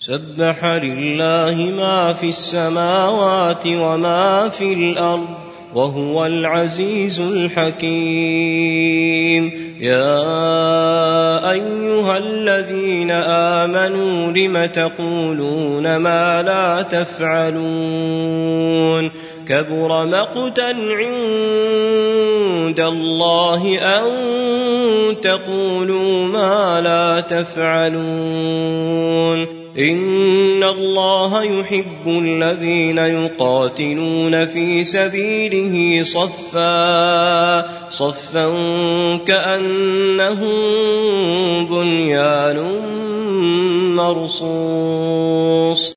سبح لله ما في السماوات وما في الأرض وهو العزيز الحكيم. يا أيها الذين آمنوا لم تقولون ما لا تفعلون كبر مقتا عند الله أن تقولوا ما لا تفعلون. إن الله يحب الذين يقاتلون في سبيله صفا كأنهم بنيان مرصوص.